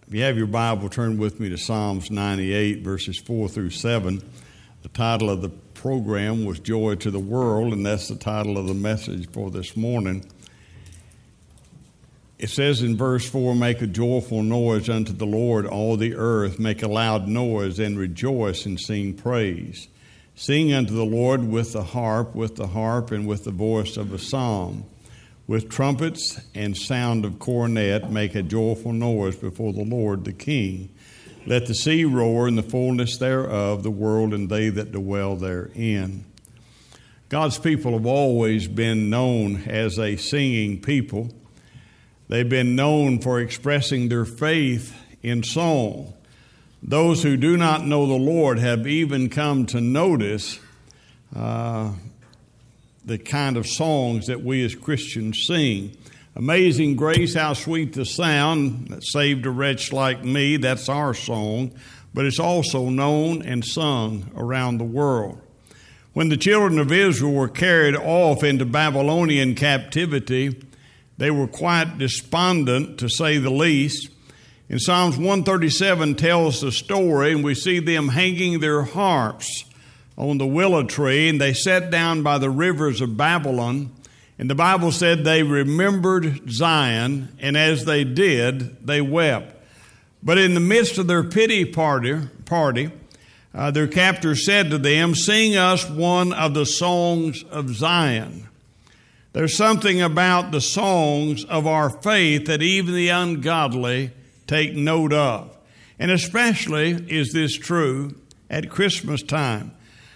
If you have your Bible, turn with me to Psalms 98, verses 4 through 7. The title of the program was Joy to the World, and that's the title of the message for this morning. It says in verse 4, "Make a joyful noise unto the Lord, all the earth. Make a loud noise and rejoice and sing praise. Sing unto the Lord with the harp, and with the voice of a psalm. With trumpets and sound of cornet, make a joyful noise before the Lord the King. Let the sea roar and the fullness thereof, the world and they that dwell therein." God's people have always been known as a singing people. They've been known for expressing their faith in song. Those who do not know the Lord have even come to notice the kind of songs that we as Christians sing. Amazing grace, how sweet the sound that saved a wretch like me. That's our song, but it's also known and sung around the world. When the children of Israel were carried off into Babylonian captivity, they were quite despondent, to say the least. And Psalms 137 tells the story, and we see them hanging their harps on the willow tree, and they sat down by the rivers of Babylon. And the Bible said they remembered Zion, and as they did, they wept. But in the midst of their pity party, their captors said to them, "Sing us one of the songs of Zion." There's something about the songs of our faith that even the ungodly take note of. And especially is this true at Christmas time.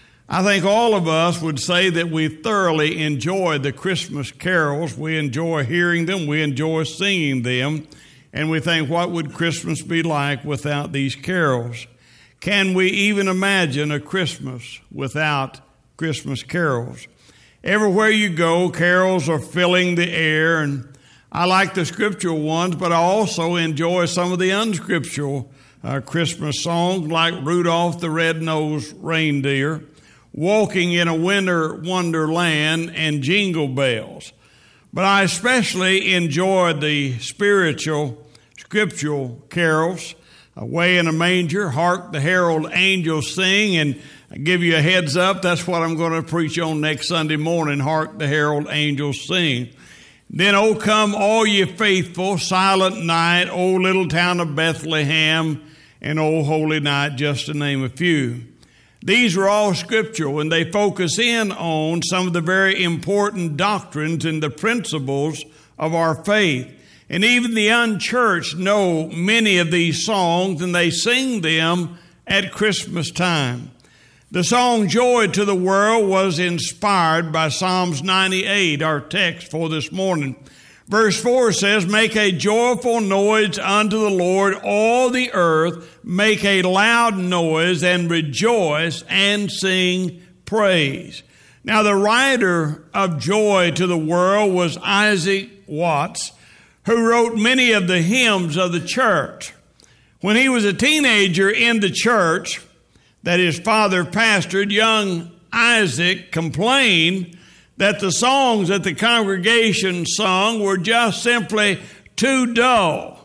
I think all of us would say that we thoroughly enjoy the Christmas carols. We enjoy hearing them. We enjoy singing them. And we think, what would Christmas be like without these carols? Can we even imagine a Christmas without Christmas carols? Everywhere you go, carols are filling the air. And I like the scriptural ones, but I also enjoy some of the unscriptural Christmas songs like Rudolph the Red-Nosed Reindeer, Walking in a Winter Wonderland, and Jingle Bells. But I especially enjoy the spiritual, scriptural carols, Away in a Manger, Hark the Herald Angels Sing, and I give you a heads up, that's what I'm going to preach on next Sunday morning, Hark the Herald Angels Sing. Then, "O come all ye faithful, Silent Night, O little town of Bethlehem, and O holy night," just to name a few. These are all scriptural, and they focus in on some of the very important doctrines and the principles of our faith. And even the unchurched know many of these songs, and they sing them at Christmas time. The song Joy to the World was inspired by Psalms 98, our text for this morning. Verse 4 says, "Make a joyful noise unto the Lord, all the earth. Make a loud noise and rejoice and sing praise." Now, the writer of Joy to the World was Isaac Watts, who wrote many of the hymns of the church. When he was a teenager in the church that his father pastored, young Isaac complained that the songs that the congregation sung were just simply too dull.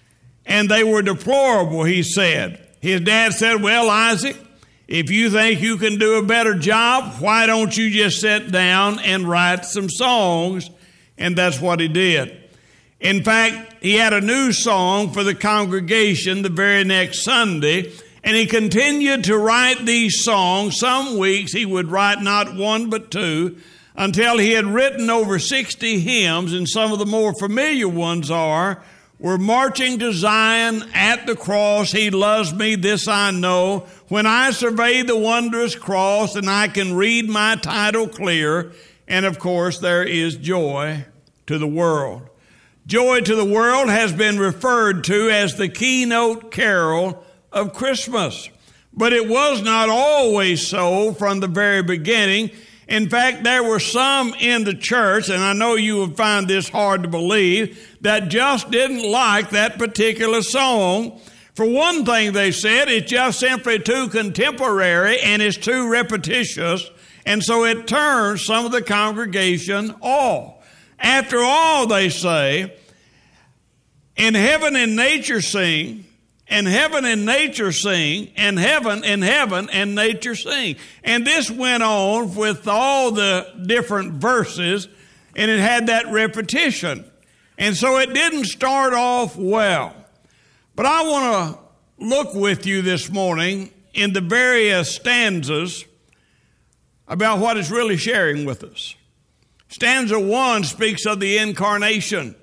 And they were deplorable, he said. His dad said, "Well, Isaac, if you think you can do a better job, why don't you just sit down and write some songs?" And that's what he did. In fact, he had a new song for the congregation the very next Sunday, and he continued to write these songs. Some weeks he would write not one but two, until he had written over 60 hymns, and some of the more familiar ones "We're marching to Zion, at the cross, He loves me, this I know. When I survey the wondrous cross, and I can read my title clear," and of course there is Joy to the World. Joy to the World has been referred to as the keynote carol of Christmas, but it was not always so from the very beginning. In fact, there were some in the church, and I know you would find this hard to believe, that just didn't like that particular song. For one thing, they said, it's just simply too contemporary and it's too repetitious, and so it turns some of the congregation off. After all, they say, in heaven and nature sing, and heaven and nature sing, and heaven and nature sing. And this went on with all the different verses, and it had that repetition. And so it didn't start off well. But I want to look with you this morning in the various stanzas about what it's really sharing with us. Stanza 1 speaks of the incarnation.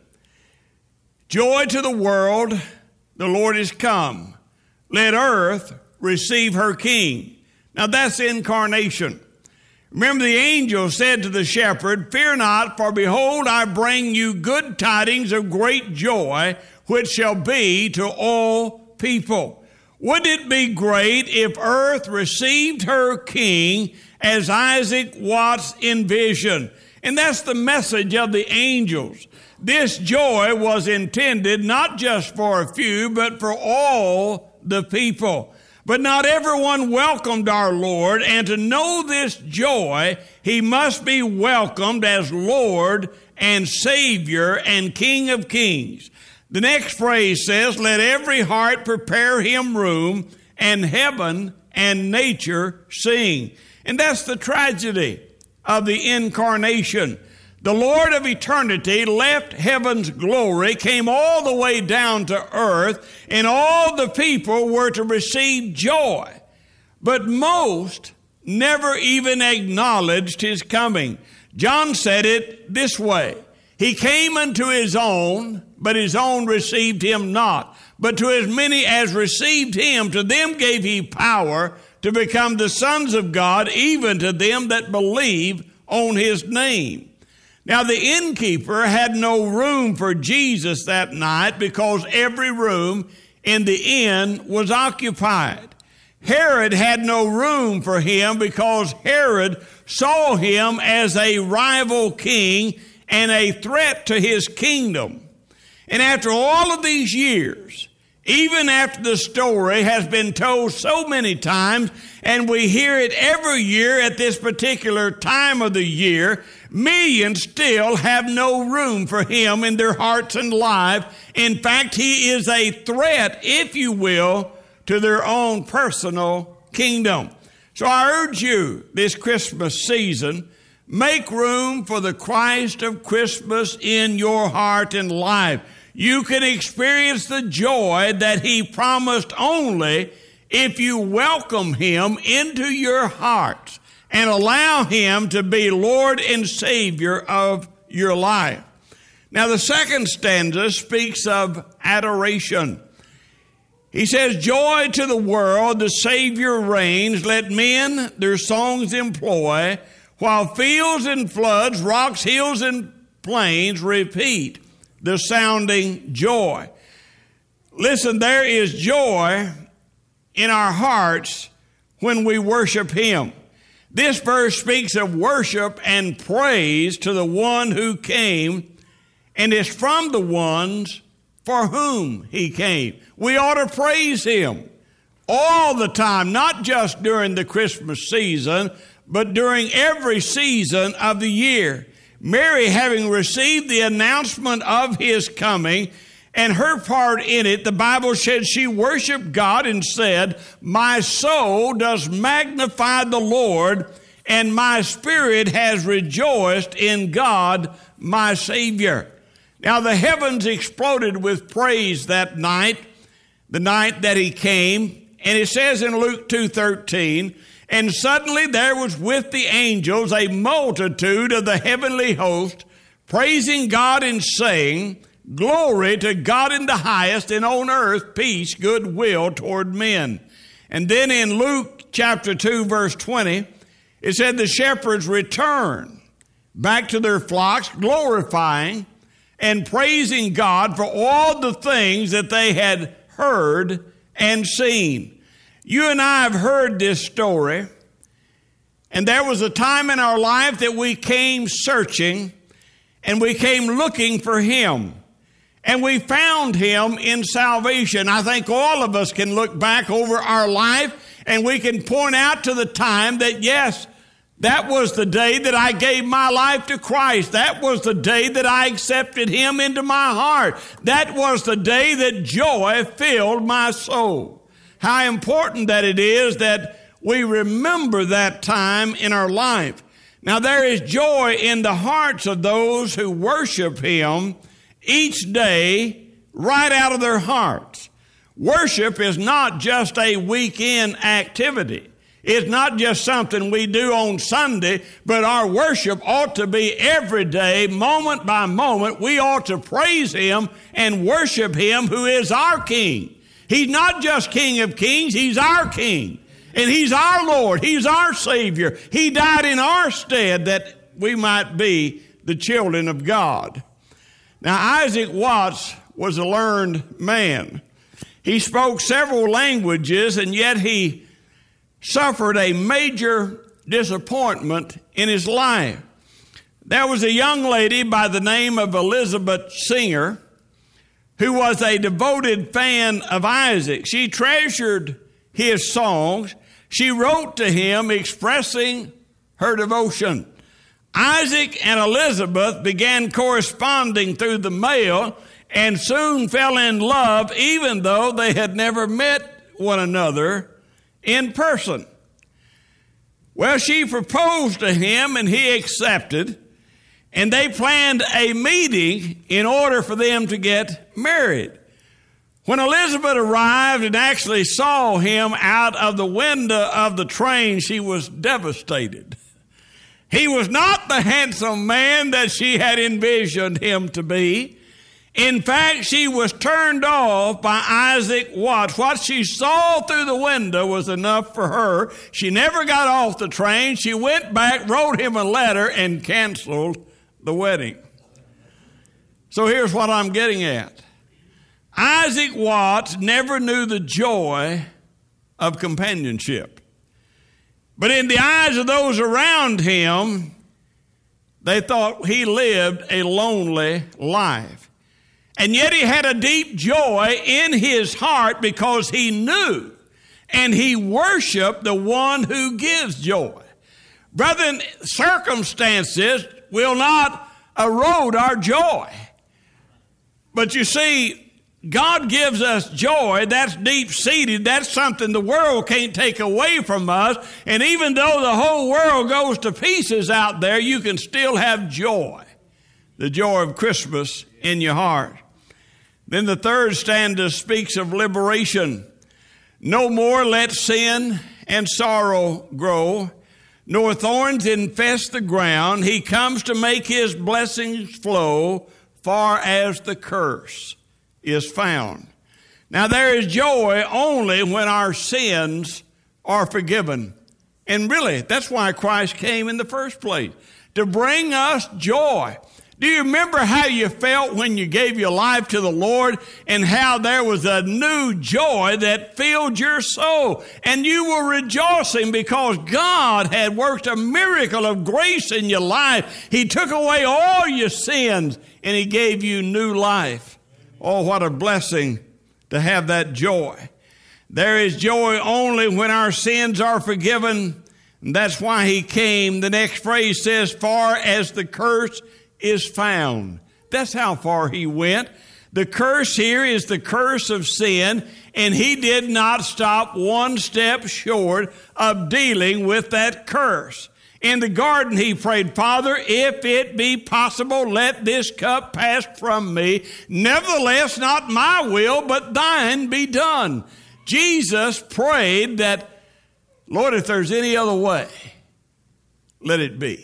Joy to the world, the Lord is come. Let earth receive her King. Now that's incarnation. Remember, the angel said to the shepherd, fear not, for behold, I bring you good tidings of great joy, which shall be to all people. Wouldn't it be great if earth received her King as Isaac Watts envisioned? And that's the message of the angels. This joy was intended not just for a few, but for all the people. But not everyone welcomed our Lord, and to know this joy, he must be welcomed as Lord and Savior and King of Kings. The next phrase says, let every heart prepare him room, and heaven and nature sing. And that's the tragedy of the incarnation. The Lord of eternity left heaven's glory, came all the way down to earth, and all the people were to receive joy. But most never even acknowledged his coming. John said it this way, he came unto his own, but his own received him not. But to as many as received him, to them gave he power to become the sons of God, even to them that believe on his name. Now the innkeeper had no room for Jesus that night because every room in the inn was occupied. Herod had no room for him because Herod saw him as a rival king and a threat to his kingdom. And after all of these years, even after the story has been told so many times, and we hear it every year at this particular time of the year, millions still have no room for him in their hearts and lives. In fact, he is a threat, if you will, to their own personal kingdom. So I urge you this Christmas season, make room for the Christ of Christmas in your heart and life. You can experience the joy that he promised only if you welcome him into your heart and allow him to be Lord and Savior of your life. Now, the second stanza speaks of adoration. He says, joy to the world, the Savior reigns. Let men their songs employ, while fields and floods, rocks, hills, and plains repeat the sounding joy. Listen, there is joy in our hearts when we worship him. This verse speaks of worship and praise to the one who came, and it's from the ones for whom he came. We ought to praise him all the time, not just during the Christmas season, but during every season of the year. Mary, having received the announcement of his coming and her part in it, the Bible said she worshiped God and said, my soul does magnify the Lord, and my spirit has rejoiced in God, my Savior. Now the heavens exploded with praise that night, the night that he came. And it says in Luke 2:13, and suddenly there was with the angels a multitude of the heavenly host, praising God and saying, glory to God in the highest, and on earth peace, goodwill toward men. And then in Luke chapter 2, verse 20, it said the shepherds returned back to their flocks, glorifying and praising God for all the things that they had heard and seen. You and I have heard this story, and there was a time in our life that we came searching, and we came looking for him, and we found him in salvation. I think all of us can look back over our life, and we can point out to the time that, yes, That was the day that I gave my life to Christ. That was the day that I accepted Him into my heart. That was the day that joy filled my soul. How important that it is that we remember that time in our life. Now, there is joy in the hearts of those who worship Him each day right out of their hearts. Worship is not just a weekend activity. It's not just something we do on Sunday, but our worship ought to be every day, moment by moment. We ought to praise Him and worship Him who is our King. He's not just King of Kings, He's our King. And He's our Lord. He's our Savior. He died in our stead that we might be the children of God. Now, Isaac Watts was a learned man. He spoke several languages, and yet he suffered a major disappointment in his life. There was a young lady by the name of Elizabeth Singer who was a devoted fan of Isaac. She treasured his songs. She wrote to him expressing her devotion. Isaac and Elizabeth began corresponding through the mail and soon fell in love, even though they had never met one another in person. Well, she proposed to him and he accepted, and they planned a meeting in order for them to get married. When Elizabeth arrived and actually saw him out of the window of the train, she was devastated. He was not the handsome man that she had envisioned him to be. In fact, she was turned off by Isaac Watts. What she saw through the window was enough for her. She never got off the train. She went back, wrote him a letter, and canceled the wedding. So here's what I'm getting at. Isaac Watts never knew the joy of companionship. But in the eyes of those around him, they thought he lived a lonely life. And yet he had a deep joy in his heart because he knew and he worshiped the one who gives joy. Brethren, circumstances will not erode our joy. But you see, God gives us joy. That's deep-seated. That's something the world can't take away from us. And even though the whole world goes to pieces out there, you can still have joy, the joy of Christmas in your heart. Then the third stanza speaks of liberation. No more let sin and sorrow grow, nor thorns infest the ground. He comes to make His blessings flow far as the curse is found. Now there is joy only when our sins are forgiven. And really, that's why Christ came in the first place, to bring us joy. Do you remember how you felt when you gave your life to the Lord and how there was a new joy that filled your soul? And you were rejoicing because God had worked a miracle of grace in your life. He took away all your sins and He gave you new life. Oh, what a blessing to have that joy. There is joy only when our sins are forgiven. And that's why He came. The next phrase says, far as the curse is found. That's how far He went. The curse here is the curse of sin, and He did not stop one step short of dealing with that curse. In the garden He prayed, Father, if it be possible, let this cup pass from me. Nevertheless, not my will, but thine be done. Jesus prayed that, Lord, if there's any other way, let it be.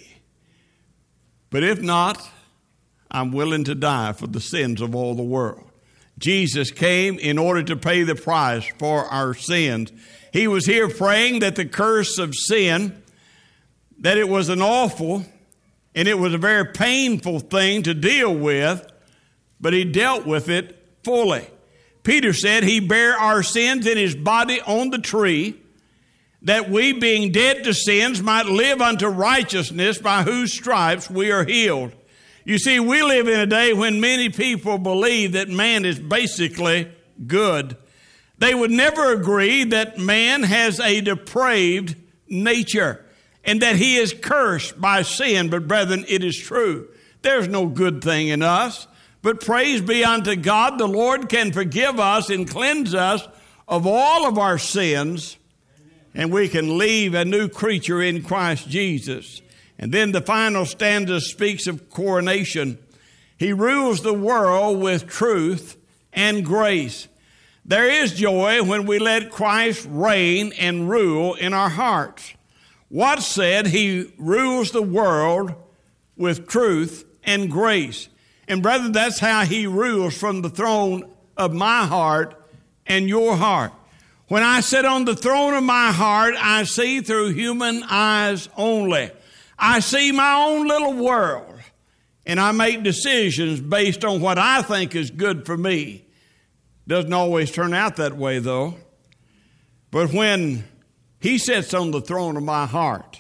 But if not, I'm willing to die for the sins of all the world. Jesus came in order to pay the price for our sins. He was here praying that the curse of sin, that it was an awful and it was a very painful thing to deal with, but He dealt with it fully. Peter said He bare our sins in His body on the tree, that we, being dead to sins, might live unto righteousness, by whose stripes we are healed. You see, we live in a day when many people believe that man is basically good. They would never agree that man has a depraved nature. and that he is cursed by sin. But brethren, it is true. There's no good thing in us. But praise be unto God, the Lord can forgive us and cleanse us of all of our sins, and we can leave a new creature in Christ Jesus. And then the final stanza speaks of coronation. He rules the world with truth and grace. There is joy when we let Christ reign and rule in our hearts. Watts said he rules the world with truth and grace. And brother, that's how he rules from the throne of my heart and your heart. When I sit on the throne of my heart, I see through human eyes only. I see my own little world, and I make decisions based on what I think is good for me. Doesn't always turn out that way, though. But when he sits on the throne of my heart,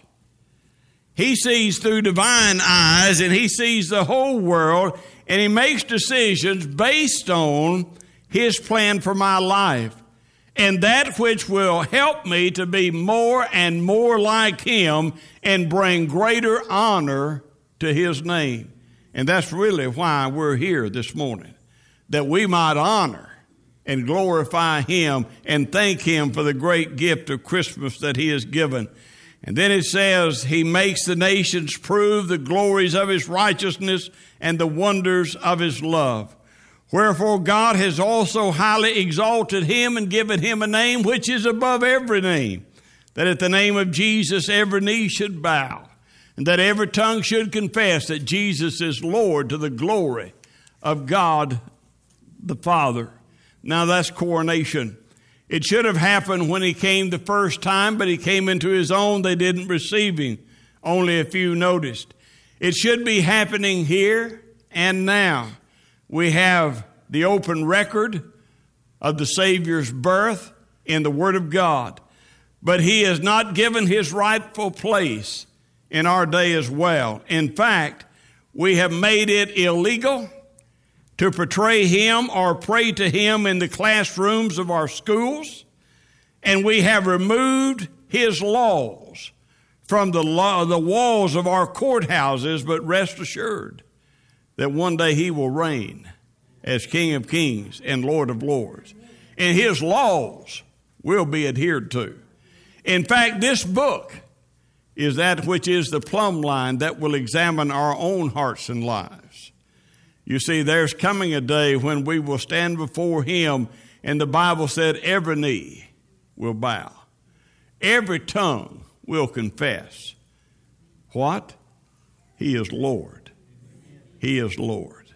he sees through divine eyes, and he sees the whole world, and he makes decisions based on his plan for my life, and that which will help me to be more and more like him and bring greater honor to his name. And that's really why we're here this morning, that we might honor and glorify him and thank him for the great gift of Christmas that he has given. And then it says, he makes the nations prove the glories of his righteousness and the wonders of his love. Wherefore God has also highly exalted him and given him a name which is above every name, that at the name of Jesus every knee should bow, and that every tongue should confess that Jesus is Lord, to the glory of God the Father. Now that's coronation. It should have happened when he came the first time, but he came into his own. They didn't receive him. Only a few noticed. It should be happening here and now. We have the open record of the Savior's birth in the Word of God. But he has not given his rightful place in our day as well. In fact, we have made it illegal to portray him or pray to him in the classrooms of our schools, and we have removed his laws from the walls of our courthouses. But rest assured that one day he will reign as King of Kings and Lord of Lords, and his laws will be adhered to. In fact, this book is that which is the plumb line that will examine our own hearts and lives. You see, there's coming a day when we will stand before him, and the Bible said every knee will bow. Every tongue will confess. What? He is Lord. He is Lord.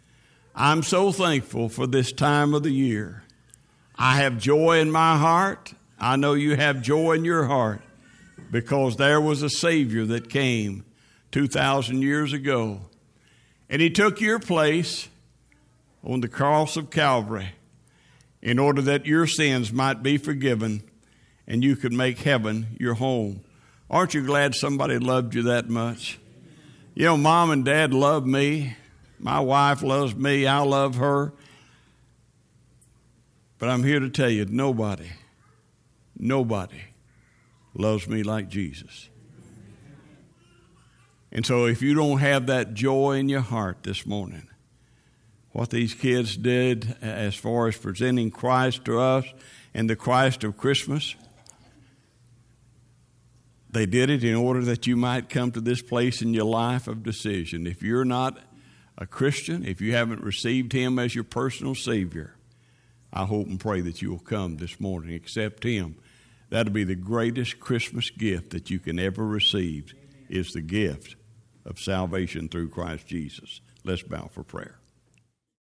I'm so thankful for this time of the year. I have joy in my heart. I know you have joy in your heart, because there was a Savior that came 2,000 years ago. And he took your place on the cross of Calvary in order that your sins might be forgiven and you could make heaven your home. Aren't you glad somebody loved you that much? You know, Mom and Dad love me. My wife loves me. I love her. But I'm here to tell you, nobody loves me like Jesus. And so if you don't have that joy in your heart this morning, what these kids did as far as presenting Christ to us and the Christ of Christmas, they did it in order that you might come to this place in your life of decision. If you're not a Christian, if you haven't received him as your personal Savior, I hope and pray that you will come this morning, accept him. That'll be the greatest Christmas gift that you can ever receive, is the gift of salvation through Christ Jesus. Let's bow for prayer.